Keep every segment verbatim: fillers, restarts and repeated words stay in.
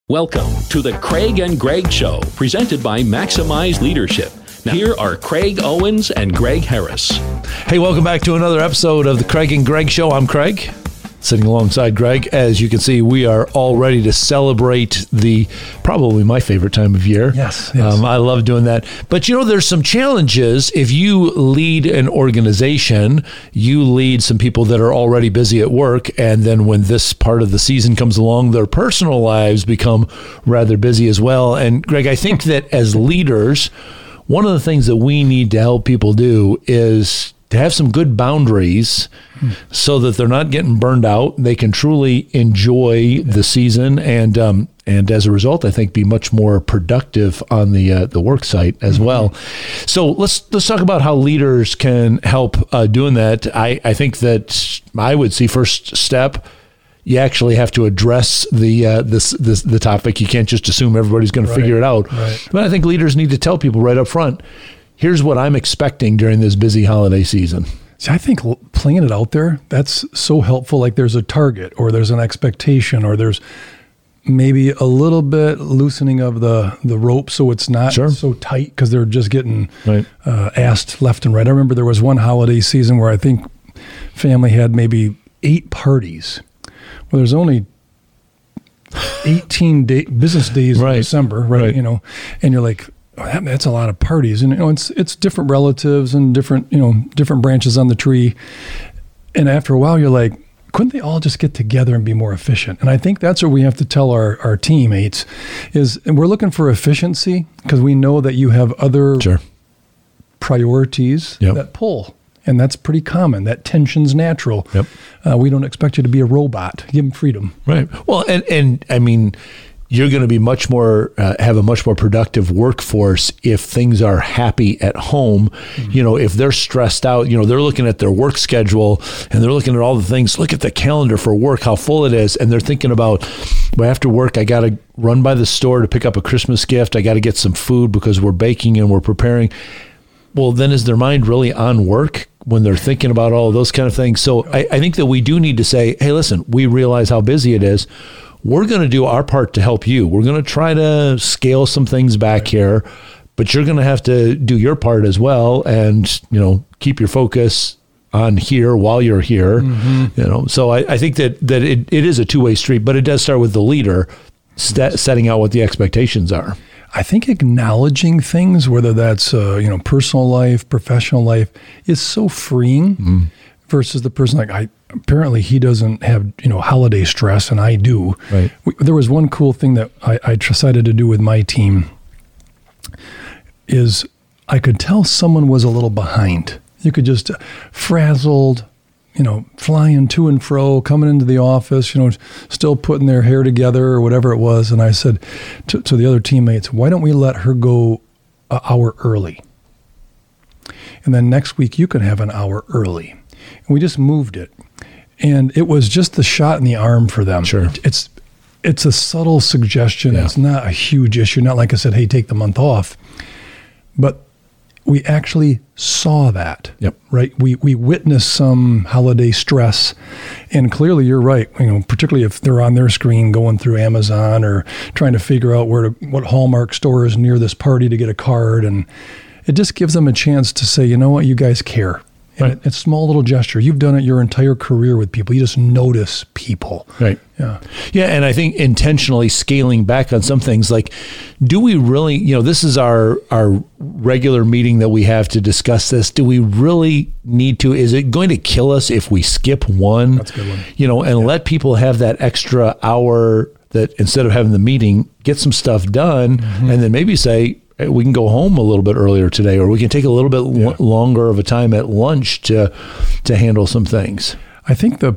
Welcome to the Craig and Greg Show, presented by Maximize Leadership. Now, here are Craig Owens and Greg Harris. Hey, welcome back to another episode of the Craig and Greg Show. I'm Craig, sitting alongside Greg. As you can see, we are all ready to celebrate the probably my favorite time of year. Yes, yes. Um, I love doing that. But you know, there's some challenges. If you lead an organization, you lead some people that are already busy at work, and then when this part of the season comes along, their personal lives become rather busy as well. And Greg, I think that as leaders, one of the things that we need to help people do is to have some good boundaries so that they're not getting burned out. They can truly enjoy the season, and um, and as a result, I think be much more productive on the uh, the work site as mm-hmm. well. So let's let's talk about how leaders can help uh, doing that. I, I think that I would see first step, you actually have to address the uh, this, this the topic. You can't just assume everybody's going right, to figure it out. Right. But I think leaders need to tell people right up front, here's what I'm expecting during this busy holiday season. See, I think playing it out there, that's so helpful. Like there's a target or there's an expectation or there's maybe a little bit loosening of the, the rope so it's not sure. so tight because they're just getting right. uh, asked left and right. I remember there was one holiday season where I think family had maybe eight parties. Well, there's only eighteen day, business days right. in December, right? right? You know, and you're like, oh, that, that's a lot of parties, and you know, it's it's different relatives and different you know different branches on the tree. And after a while, you're like, couldn't they all just get together and be more efficient? And I think that's what we have to tell our our teammates is, and we're looking for efficiency because we know that you have other sure. priorities yep. that pull. And that's pretty common. That tension's natural. Yep. Uh, we don't expect you to be a robot. Give them freedom. Right. Well, and, and I mean, you're going to be much more, uh, have a much more productive workforce if things are happy at home. Mm-hmm. You know, if they're stressed out, you know, they're looking at their work schedule and they're looking at all the things, look at the calendar for work, how full it is. And they're thinking about, well, after work, I got to run by the store to pick up a Christmas gift. I got to get some food because we're baking and we're preparing. Well, then is their mind really on work when they're thinking about all of those kind of things? So I, I think that we do need to say, hey, listen, we realize how busy it is. We're going to do our part to help you. We're going to try to scale some things back right. here, but you're going to have to do your part as well and, you know, keep your focus on here while you're here. Mm-hmm. You know, so I, I think that, that it, it is a two-way street, but it does start with the leader st- setting out what the expectations are. I think acknowledging things, whether that's uh, you know personal life, professional life, is so freeing. Mm. Versus the person like I apparently he doesn't have you know holiday stress and I do. Right. We, there was one cool thing that I, I decided to do with my team is I could tell someone was a little behind. You could just uh, frazzled. You know, flying to and fro, coming into the office, you know, still putting their hair together or whatever it was. And I said to, to the other teammates, why don't we let her go an hour early? And then next week you can have an hour early. And we just moved it. And it was just the shot in the arm for them. Sure. It's, it's a subtle suggestion. Yeah. It's not a huge issue. Not like I said, hey, take the month off. But we actually saw that, yep. right? We we witnessed some holiday stress, and clearly you're right. You know, particularly if they're on their screen going through Amazon or trying to figure out where to, what Hallmark store is near this party to get a card, and it just gives them a chance to say, you know what, you guys care. And right. it, it's a small little gesture. You've done it your entire career with people. You just notice people. Right. Yeah. Yeah. And I think intentionally scaling back on some things like, do we really, you know, this is our, our regular meeting that we have to discuss this. Do we really need to, is it going to kill us if we skip one? That's a good one. You know, and yeah. let people have that extra hour that instead of having the meeting, get some stuff done mm-hmm. and then maybe say, we can go home a little bit earlier today, or we can take a little bit yeah. lo- longer of a time at lunch to to handle some things. I think the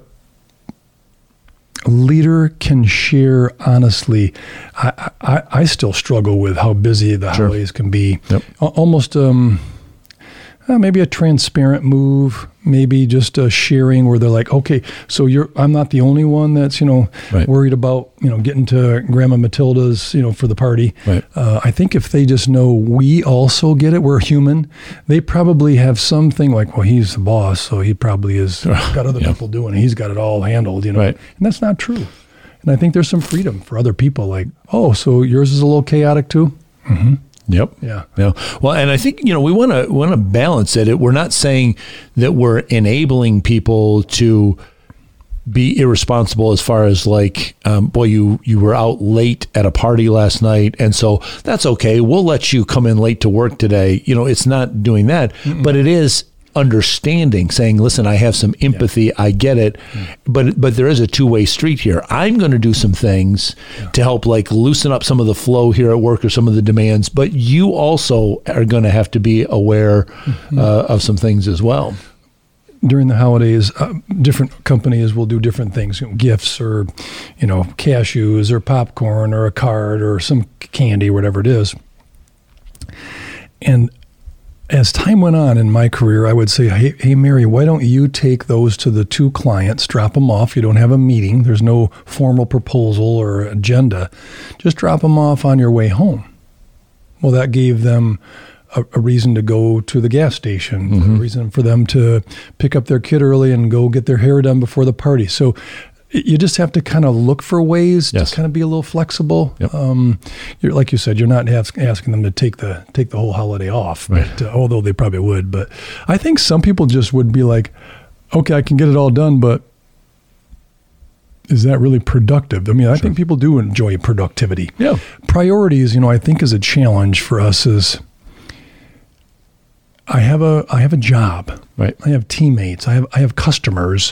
leader can share honestly. I I, I still struggle with how busy the sure. holidays can be. Yep. Almost um, uh, maybe a transparent move, maybe just a sharing where they're like, okay, so you're I'm not the only one that's, you know, right. worried about, you know, getting to Grandma Matilda's, you know, for the party. Right. Uh, I think if they just know we also get it, we're human, they probably have something like, well, he's the boss, so he probably has got other yeah. people doing it. He's got it all handled, you know. Right. And that's not true. And I think there's some freedom for other people. Like, oh, so yours is a little chaotic too? Mm-hmm. Yep. Yeah. Yeah. Well, and I think, you know, we want to want to balance it. We're not saying that we're enabling people to be irresponsible as far as like, um, boy, you, you were out late at a party last night, and so that's okay. We'll let you come in late to work today. You know, it's not doing that, Mm-mm. but it is understanding, saying, listen, I have some empathy. Yeah. I get it. Mm. But but there is a two-way street here. I'm going to do some things yeah. to help like loosen up some of the flow here at work or some of the demands, but you also are going to have to be aware mm-hmm. uh, of some things as well. During the holidays, uh, different companies will do different things, you know, gifts or, you know, cashews or popcorn or a card or some candy, whatever it is. And as time went on in my career, I would say, hey, hey, Mary, why don't you take those to the two clients, drop them off. You don't have a meeting. There's no formal proposal or agenda. Just drop them off on your way home. Well, that gave them a, a reason to go to the gas station, mm-hmm. a reason for them to pick up their kid early and go get their hair done before the party. So you just have to kind of look for ways yes. to kind of be a little flexible. Yep. Um, you're, like you said, you're not ask, asking them to take the take the whole holiday off, right. but, uh, although they probably would. But I think some people just would be like, okay, I can get it all done, but is that really productive? I mean, I sure. think people do enjoy productivity. Yeah. Priorities, you know, I think is a challenge for us is I have a I have a job. Right. I have teammates. I have I have customers.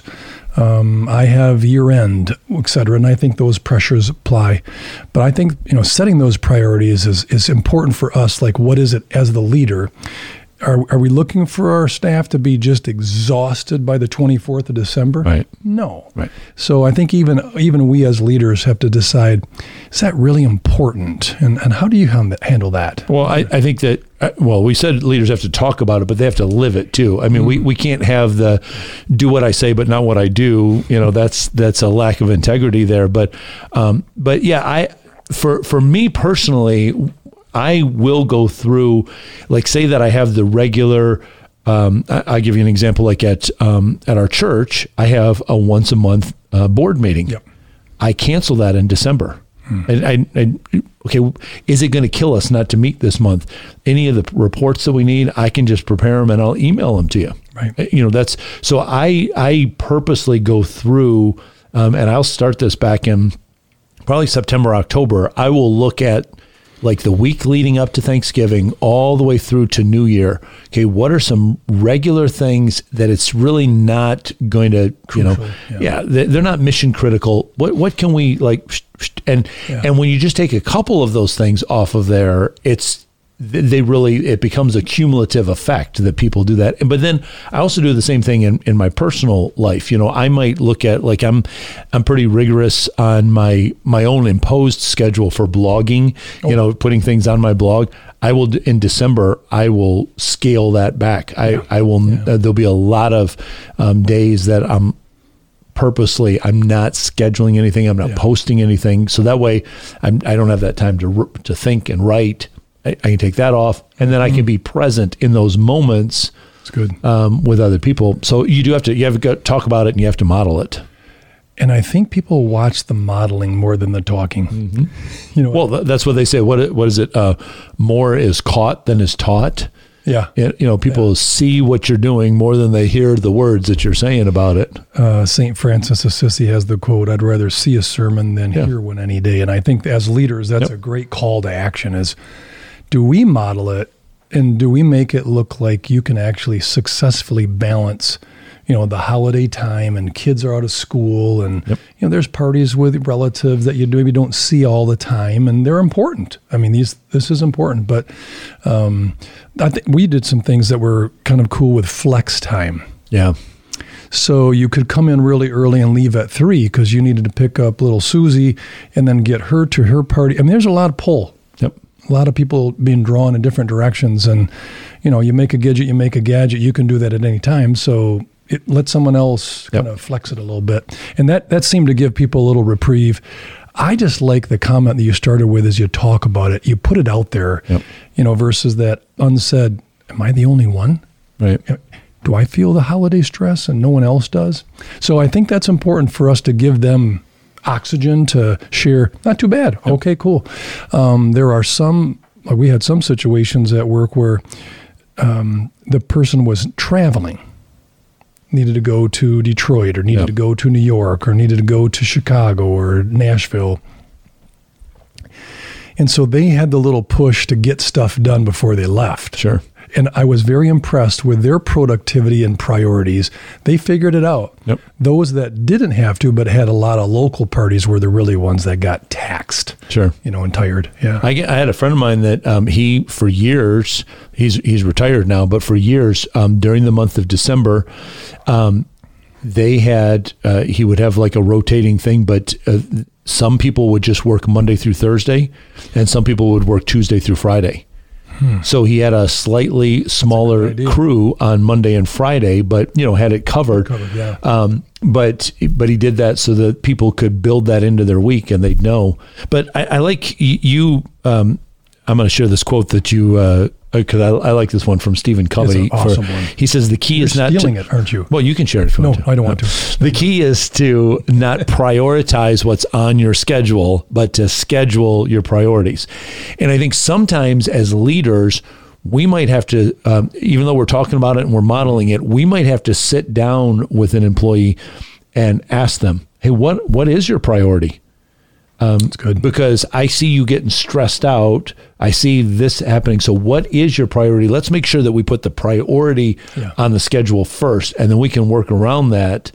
Um, I have year end, et cetera, and I think those pressures apply. But I think, you know, setting those priorities is is important for us. Like, what is it as the leader? Are are we looking for our staff to be just exhausted by the twenty-fourth of December? Right. No. Right. So I think even even we as leaders have to decide, is that really important? And and how do you handle that? Well, I, I think that, well, we said leaders have to talk about it, but they have to live it too. I mean, mm-hmm. we, we can't have the do what I say, but not what I do. You know, that's that's a lack of integrity there. But um, but yeah, I for for me personally, I will go through, like, say that I have the regular, um, I, I'll give you an example, like at um, at our church, I have a once a month uh, board meeting. Yep. I cancel that in December. Hmm. And I, I, okay, is it going to kill us not to meet this month? Any of the reports that we need, I can just prepare them and I'll email them to you. Right. You know, that's, so I, I purposely go through, um, and I'll start this back in probably September, October. I will look at, like, the week leading up to Thanksgiving all the way through to New Year. Okay, what are some regular things that it's really not going to, Crucial, you know, yeah, yeah they're not mission critical. What what can we, like, and yeah. and when you just take a couple of those things off of there, it's they really, it becomes a cumulative effect that people do that. But then I also do the same thing in, in my personal life. You know, I might look at, like, I'm I'm pretty rigorous on my my own imposed schedule for blogging, oh. you know, putting things on my blog. I will, in December, I will scale that back. I, yeah. I will, yeah. uh, there'll be a lot of um, days that I'm purposely, I'm not scheduling anything. I'm not yeah. posting anything. So that way I'm, I don't have that time to to think and write. I can take that off, and then I can be present in those moments. That's good. Um, with other people. So you do have to, you have to talk about it, and you have to model it. And I think people watch the modeling more than the talking. Mm-hmm. You know, well, that's what they say. What what is it? Uh, more is caught than is taught. Yeah. You know, people yeah. see what you're doing more than they hear the words that you're saying about it. Uh, Saint Francis Assisi has the quote, "I'd rather see a sermon than yeah. hear one any day." And I think as leaders, that's yep. a great call to action is, do we model it, and do we make it look like you can actually successfully balance, you know, the holiday time and kids are out of school and, yep. you know, there's parties with relatives that you maybe don't see all the time, and they're important. I mean, these this is important, but um, I think we did some things that were kind of cool with flex time. Yeah. So you could come in really early and leave at three because you needed to pick up little Susie and then get her to her party. I mean, there's a lot of pull. Yep. A lot of people being drawn in different directions, and, you know, you make a gadget, you make a gadget, you can do that at any time. So it let someone else kind yep. of flex it a little bit. And that, that seemed to give people a little reprieve. I just like the comment that you started with as you talk about it. You put it out there, yep. you know, versus that unsaid, am I the only one? Right. Do I feel the holiday stress and no one else does? So I think that's important for us to give them oxygen to share. Not too bad. Yep. Okay, cool. Um, there are some, like we had some situations at work where um, the person was traveling, needed to go to Detroit or needed yep. to go to New York or needed to go to Chicago or Nashville. And so they had the little push to get stuff done before they left. Sure. And I was very impressed with their productivity and priorities. They figured it out. Yep. Those that didn't have to, but had a lot of local parties, were the really ones that got taxed. Sure. You know, and tired. Yeah. I, I had a friend of mine that um, he, for years, he's he's retired now, but for years, um, during the month of December, um, they had, uh, he would have like a rotating thing, but uh, some people would just work Monday through Thursday, and some people would work Tuesday through Friday. Hmm. So he had a slightly smaller crew on Monday and Friday, but you know had it covered. covered yeah. um, but but he did that so that people could build that into their week and they'd know. But I, I like you. Um, I'm going to share this quote that you because uh, I, I like this one from Stephen Covey. It's an awesome for, one. He says the key You're is not stealing to, it, aren't you? Well, you can share it if you no, want to. I don't want no. to. The key is to not prioritize what's on your schedule, but to schedule your priorities. And I think sometimes as leaders, we might have to, um, even though we're talking about it and we're modeling it, we might have to sit down with an employee and ask them, hey, what what is your priority? Um, That's good. Because I see you getting stressed out. I see this happening. So what is your priority? Let's make sure that we put the priority yeah. on the schedule first, and then we can work around that,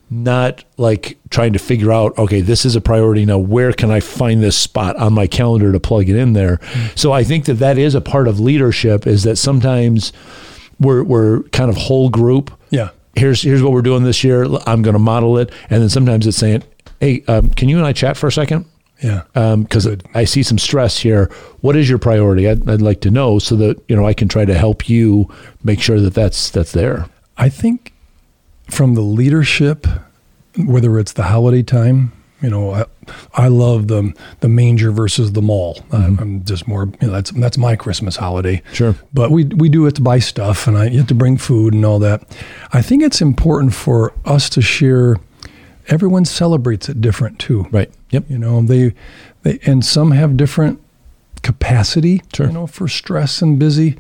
not like trying to figure out, okay, this is a priority. Now, where can I find this spot on my calendar to plug it in there? Mm-hmm. So I think that that is a part of leadership, is that sometimes we're, we're kind of whole group. Yeah. Here's, here's what we're doing this year. I'm going to model it. And then sometimes it's saying, hey, um, can you and I chat for a second? Yeah. Because um, I see some stress here. What is your priority? I'd, I'd like to know so that, you know, I can try to help you make sure that that's, that's there. I think from the leadership, whether it's the holiday time, you know, I, I love the the manger versus the mall. Mm-hmm. I'm, I'm just more, you know, that's that's my Christmas holiday. Sure. But we we do it to buy stuff, and I you have to bring food and all that. I think it's important for us to share. Everyone celebrates it different too. Right. Yep. You know, they, they and some have different capacity, sure. you know, for stress and busy.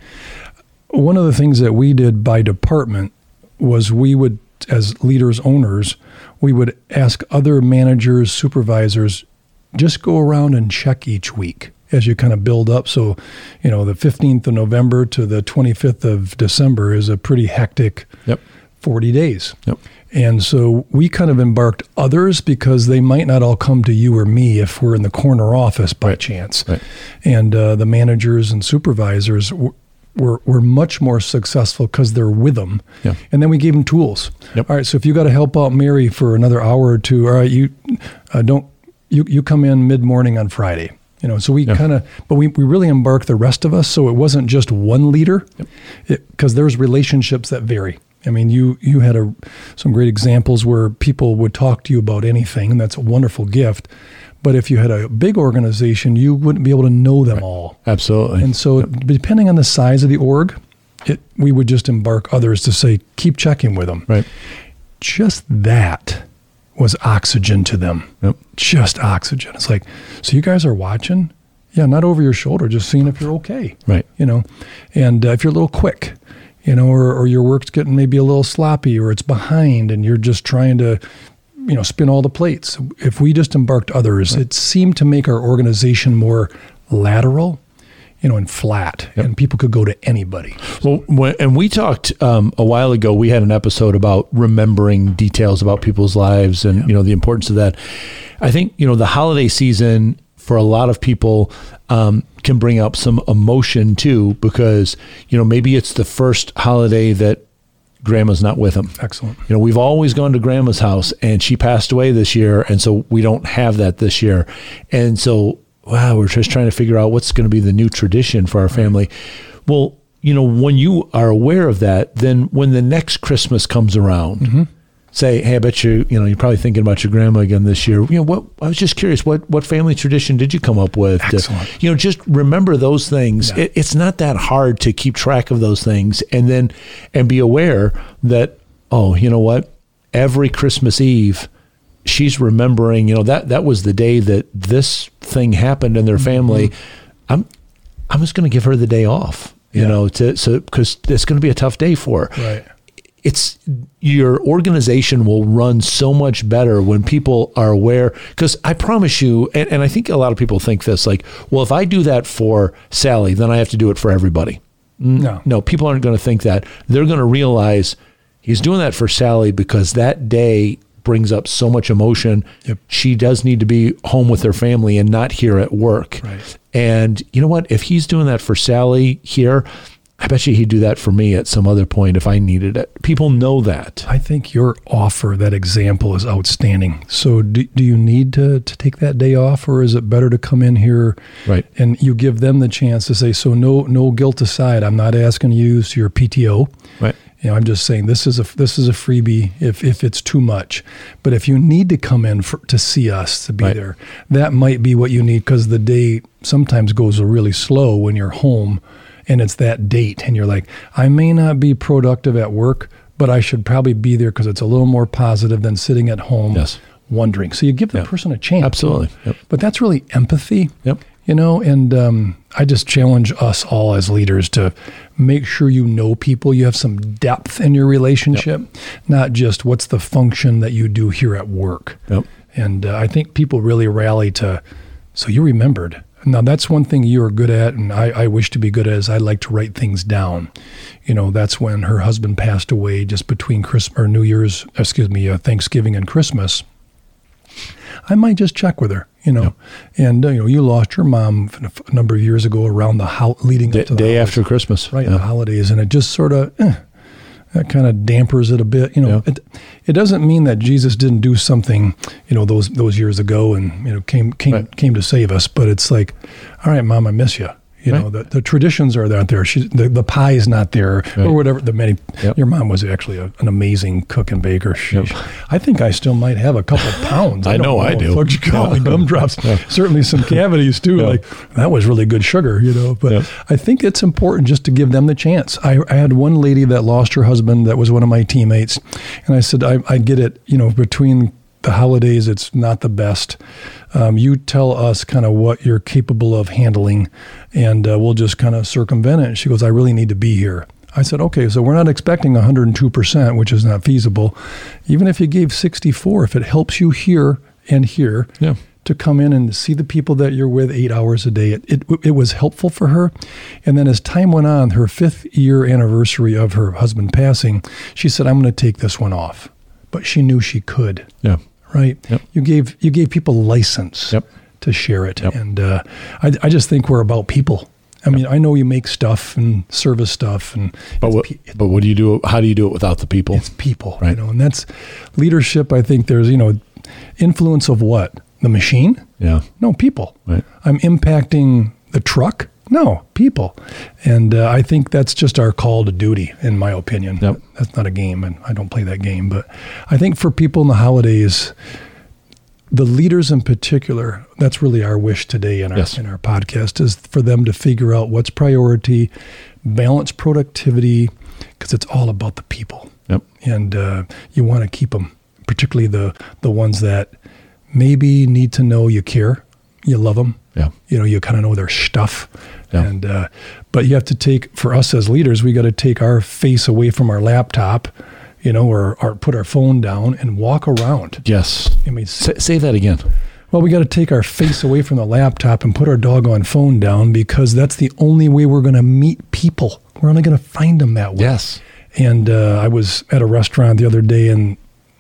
One of the things that we did by department was we would, as leaders, owners, we would ask other managers, supervisors, just go around and check each week as you kind of build up. So, you know, the fifteenth of November to the twenty-fifth of December is a pretty hectic yep. forty days. Yep. And so we kind of embarked others because they might not all come to you or me if we're in the corner office by right. chance. Right. And uh, the managers and supervisors w- were were much more successful because they're with them. Yeah. And then we gave them tools. Yep. All right, so if you got to help out Mary for another hour or two, all right, you uh, don't you you come in mid morning on Friday. You know, so we yeah. kind of, but we, we really embarked the rest of us. So it wasn't just one leader, because there's relationships that vary. I mean, you you had a, some great examples where people would talk to you about anything, and that's a wonderful gift. But if you had a big organization, you wouldn't be able to know them right. all. Absolutely. And so yep. depending on the size of the org, it, we would just embark others to say, keep checking with them. Right. Just that was oxygen to them. Yep. Just oxygen. It's like, so you guys are watching? Yeah, not over your shoulder, just seeing if you're okay. Right. You know, and uh, if you're a little quick, you know, or, or your work's getting maybe a little sloppy, or it's behind and you're just trying to, you know, spin all the plates. If we just embarked others, right. it seemed to make our organization more lateral, you know, and flat, yep. and people could go to anybody. Well, when, and we talked um, a while ago, we had an episode about remembering details about people's lives and, yeah. you know, the importance of that. I think, you know, the holiday season for a lot of people um, can bring up some emotion too, because, you know, maybe it's the first holiday that grandma's not with them. Excellent. You know, we've always gone to grandma's house and she passed away this year. And so we don't have that this year. And so, wow, we're just trying to figure out what's going to be the new tradition for our family. Right. Well, you know, when you are aware of that, then when the next Christmas comes around, mm-hmm. say, hey, I bet you, you know, you're probably thinking about your grandma again this year. You know, what, I was just curious, what, what family tradition did you come up with? Excellent. Uh, you know, just remember those things. Yeah. It, it's not that hard to keep track of those things, and then, and be aware that, oh, you know what? Every Christmas Eve, she's remembering, you know, that that was the day that this thing happened in their family. Mm-hmm. I'm I'm just going to give her the day off, you yeah. know, to so because it's going to be a tough day for her. Right. It's your organization will run so much better when people are aware, because I promise you, and, and I think a lot of people think this, like, well, if I do that for Sally, then I have to do it for everybody. No, no, people aren't going to think that. They're going to realize he's doing that for Sally because that day brings up so much emotion. Yep. She does need to be home with her family and not here at work. Right. And you know what? If he's doing that for Sally here, I bet you he'd do that for me at some other point if I needed it. People know that. I think your offer, that example, is outstanding. So do, do you need to, to take that day off, or is it better to come in here right. and you give them the chance to say, so no no guilt aside, I'm not asking you to use your P T O. Right. You know, I'm just saying this is a this is a freebie if, if it's too much. But if you need to come in for, to see us, to be right. there, that might be what you need, because the day sometimes goes really slow when you're home. And it's that date, and you're like, I may not be productive at work, but I should probably be there because it's a little more positive than sitting at home yes. wondering. So you give the yep. person a chance. Absolutely. Yep. But that's really empathy. Yep. You know, and um, I just challenge us all as leaders to make sure you know people, you have some depth in your relationship, yep. not just what's the function that you do here at work. Yep. And uh, I think people really rally to, so you remembered. Now, that's one thing you're good at, and I, I wish to be good at, is I like to write things down. You know, that's when her husband passed away just between Christmas or New Year's, excuse me, uh, Thanksgiving and Christmas. I might just check with her, you know. Yep. And, uh, you know, you lost your mom a number of years ago around the ho- leading D- up to the day holidays. after Christmas. Right, yeah. the holidays. And it just sort of, eh, that kind of dampers it a bit. You know, yeah. it, it doesn't mean that Jesus didn't do something, you know, those those years ago and, you know, came came right. came to save us. But it's like, all right, Mom, I miss you. You right. know, the, the traditions are not there. She, the, the pie is not there, right. or whatever. The many. Yep. Your mom was actually a, an amazing cook and baker. She, Yep. I think I still might have a couple pounds. I, I know, know I do. Folks call me gumdrops. Yeah. Certainly some cavities too. Yeah. Like that was really good sugar, you know. But yeah. I think it's important just to give them the chance. I, I had one lady that lost her husband that was one of my teammates, and I said, I, I get it. You know, between the holidays, it's not the best. Um, you tell us kind of what you're capable of handling, and uh, we'll just kind of circumvent it. And she goes, I really need to be here. I said, okay, so we're not expecting one hundred two percent, which is not feasible. Even if you gave sixty-four, if it helps you here and here yeah. to come in and see the people that you're with eight hours a day, it, it, it was helpful for her. And then as time went on, her fifth year anniversary of her husband passing, she said, I'm going to take this one off. But she knew she could. Yeah. Right? Yep. You gave you gave people license yep. to share it. Yep. And uh, I, I just think we're about people. I mean, I know you make stuff and service stuff, and but what, pe- but what do you do? How do you do it without the people? It's people, right? You know, and that's leadership. I think there's, you know, influence of what? The machine? Yeah. No, people. Right. I'm impacting the truck? No, people. And uh, I think that's just our call to duty, in my opinion. Yep. That's not a game, and I don't play that game. But I think for people in the holidays, the leaders in particular, that's really our wish today in our yes. in our podcast, is for them to figure out what's priority, balance productivity, because it's all about the people. Yep. And uh, you want to keep them, particularly the the ones that maybe need to know you care, you love them. Yeah. You know, you kind of know their stuff. Yeah. And uh, but you have to take, for us as leaders, we got to take our face away from our laptop, you know, or, or put our phone down and walk around. Yes. I mean, say, say that again. Well, we got to take our face away from the laptop and put our doggone phone down, because that's the only way we're going to meet people. We're only going to find them that way. Yes. And uh, I was at a restaurant the other day, and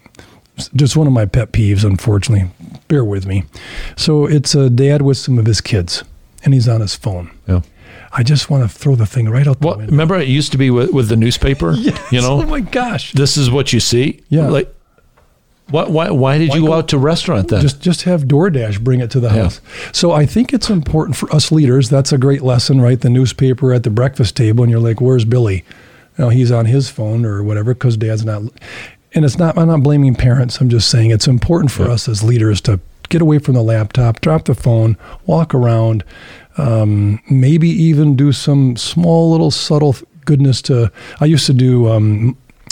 just one of my pet peeves, unfortunately. Bear with me. So it's a dad with some of his kids, and he's on his phone. Yeah. I just want to throw the thing right out the well, window. Remember, it used to be with, with the newspaper. Yes. You know. Oh my gosh. This is what you see. Yeah. Like, what? Why? Why did Why you go go, out to restaurant then? Just just have DoorDash bring it to the Yeah. house. So I think it's important for us leaders. That's a great lesson, right? The newspaper at the breakfast table, and you're like, "Where's Billy?" You know, he's on his phone or whatever, because Dad's not. And it's not. I'm not blaming parents. I'm just saying it's important for Yeah. us as leaders to get away from the laptop, drop the phone, walk around, um, maybe even do some small little subtle goodness to, I used to do um,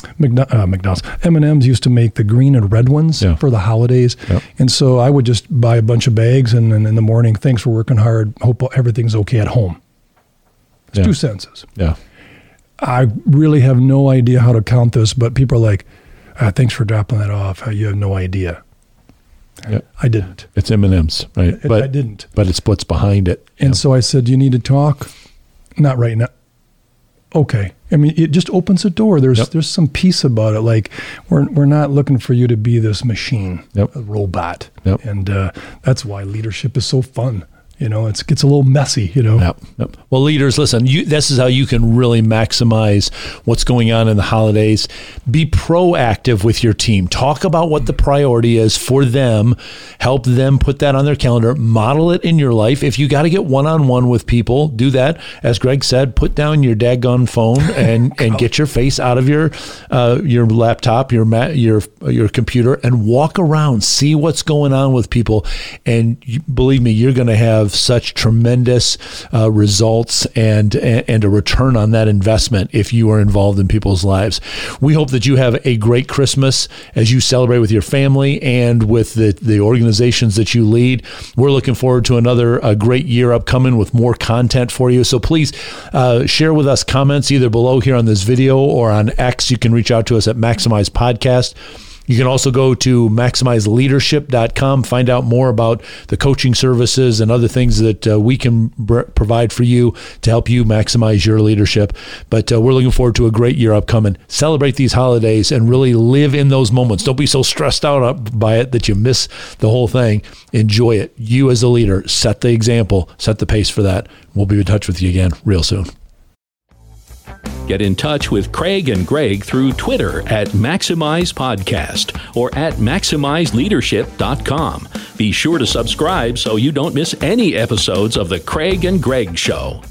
McDo- uh, McDonald's. M and M's used to make the green and red ones Yeah. for the holidays. Yep. And so I would just buy a bunch of bags and then in the morning, thanks for working hard. Hope everything's okay at home. It's Yeah. two sentences. Yeah. I really have no idea how to count this, but people are like, uh, thanks for dropping that off. You have no idea. Yeah. I didn't. It's M and M's, right? It, I didn't. But it's what's behind it. And Yeah. so I said, you need to talk? Not right now. Okay. I mean, it just opens a door. There's Yep. there's some peace about it. Like we're we're not looking for you to be this machine, Yep. a robot. Yep. And uh, that's why leadership is so fun. You know, it's, it gets a little messy, you know. Yep, yep. Well, leaders, listen, you, this is how you can really maximize what's going on in the holidays. Be proactive with your team. Talk about what the priority is for them. Help them put that on their calendar. Model it in your life. If you got to get one-on-one with people, do that. As Greg said, put down your daggone phone and, and get your face out of your uh, your laptop, your ma- your your computer, and walk around. See what's going on with people. And you, believe me, you're going to have such tremendous uh, results and, and a return on that investment if you are involved in people's lives. We hope that you have a great Christmas as you celebrate with your family and with the, the organizations that you lead. We're looking forward to another uh, great year upcoming with more content for you. So please uh, share with us comments either below here on this video or on X. You can reach out to us at Maximize Podcast. You can also go to maximize leadership dot com, find out more about the coaching services and other things that uh, we can br- provide for you to help you maximize your leadership. But uh, we're looking forward to a great year upcoming. Celebrate these holidays and really live in those moments. Don't be so stressed out by it that you miss the whole thing. Enjoy it. You as a leader, set the example, set the pace for that. We'll be in touch with you again real soon. Get in touch with Craig and Greg through Twitter at Maximize Podcast or at maximize leadership dot com. Be sure to subscribe so you don't miss any episodes of The Craig and Greg Show.